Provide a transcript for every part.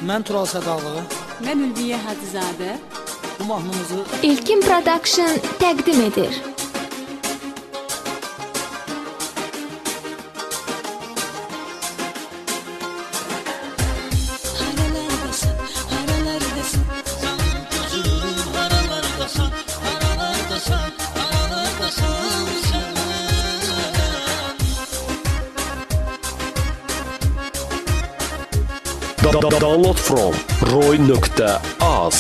Mən Tural Sədaqlı. Mən Ülviyə Hadizadə. Bu mahnımızı İlkin Production təqdim edir. Download from roy.az.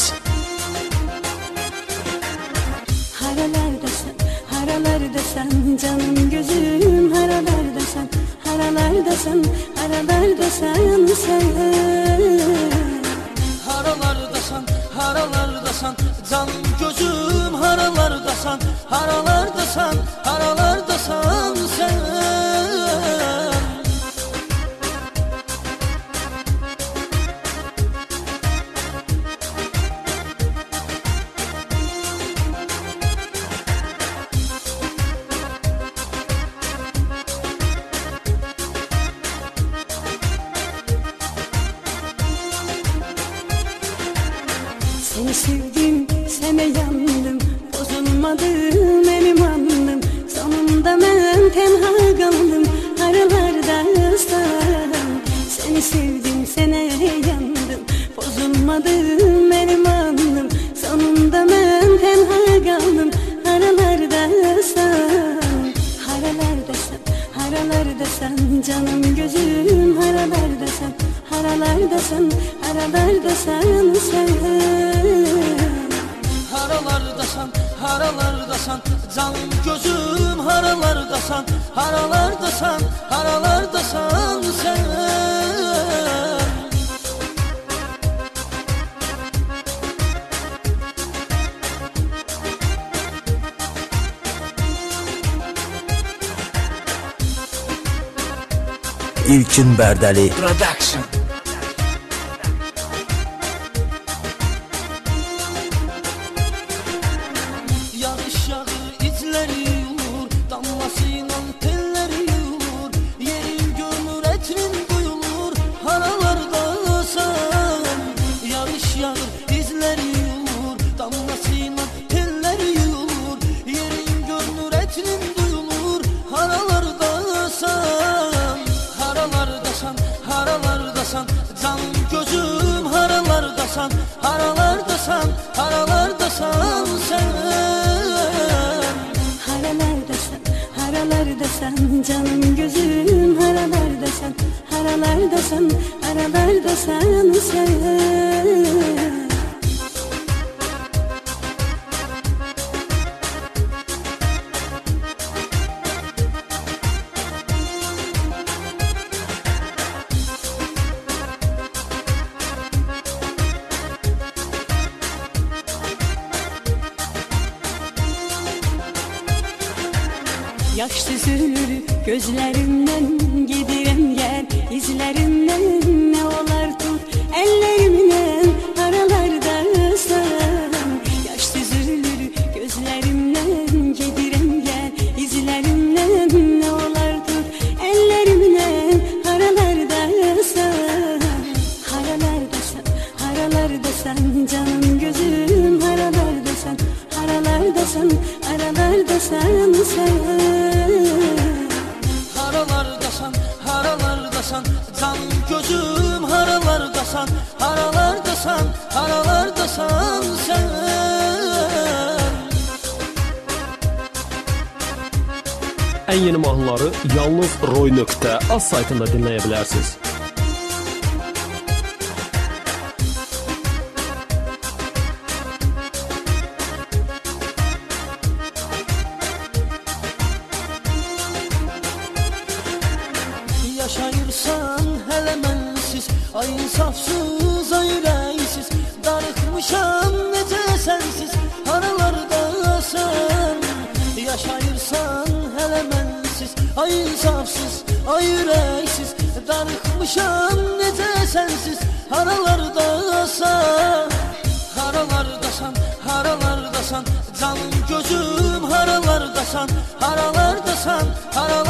Haralardasan, haralardasan canım gözüm, haralardasan, haralardasan, haralardasan sen. Haralardasan, haralardasan canım gözüm, haralardasan, haralardasan, haralardasan sen. Seni sevdim, sana yandım, bozulmadım benim andım. Sonunda ben tenha kaldım, haralardasan. Seni sevdim, sana yandım, bozulmadım benim andım. Sonunda ben tenha kaldım, haralardasan. Haralardasan, haralardasan canım gözüm, haralardasan, haralardasan, haralardasan sen. Haralardasan, haralardasan canım gözüm, haralardasan, haralardasan, haralardasan sen. İlkin Bərdəli Production. Yağış yağır, izleri yurur, damlasıyla telleri yurur. Yerin görünür, etrin duyulur, haralardasan. Yağış yağır, izleri yurur, damlasıyla telleri yurur. Yerin görünür, etrin duyulur, haralardasan. Haralardasan, haralardasan canım gözüm, haralardasan, haralardasan, haralardasan sen. Haralardasan, haralardasan canım gözüm, haralardasan, haralardasan, haralardasan sen. Yaş süzülür gözlerimden, gidirem gel izlerimden. Ne olar tut ellerimden, haralardasan. Yaş süzülür gözlerimden, gidirem gel izlerimden. Ne olar tut ellerimden, haralardasan. Haralardasan, haralardasan canım gözüm, haralardasan, haralardasan, haralardasan sen. Haralardasan, haralardasan canım gözüm, haralardasan, haralardasan, haralardasan sen. Ən yeni mahnıları yalnız roy.az saytında dinləyə bilərsiniz. Yaşayırsan hələ mənsiz, ay insafsız, ay ürəksiz. Darıxmışam necə sənsiz, haralardasan. Yaşayırsan hələ mənsiz, ay insafsız, ay ürəksiz. Darıxmışam necə sənsiz, haralardasan. Haralardasan, haralardasan canım gözüm, haralardasan, haralardasan,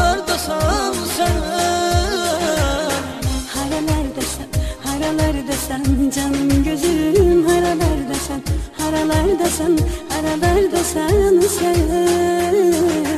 haralardasan sen. haralardasan canım gözüm haralardasan haralardasan haralardasan sen.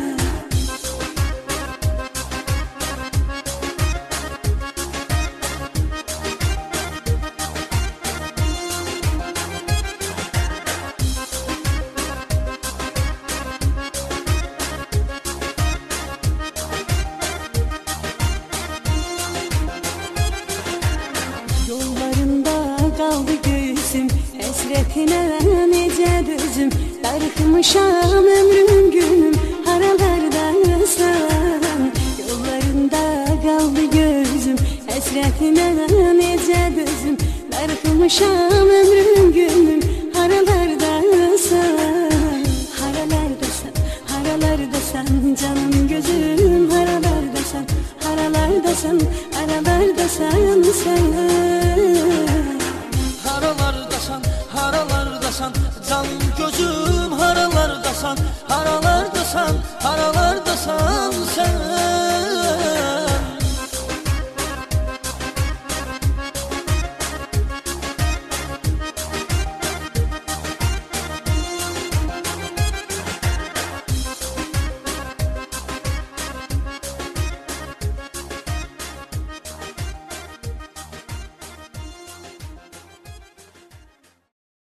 Kaldı gözüm esretine nece dözüm darıkmışam ömrüm günüm haralardasan yollarında kaldı gözüm esretine nece dözüm darıkmışam ömrüm günüm haralardasan haralardasan haralardasan canım gözüm haralardasan haralardasan haralardasan sen. Haralardasan, haralardasan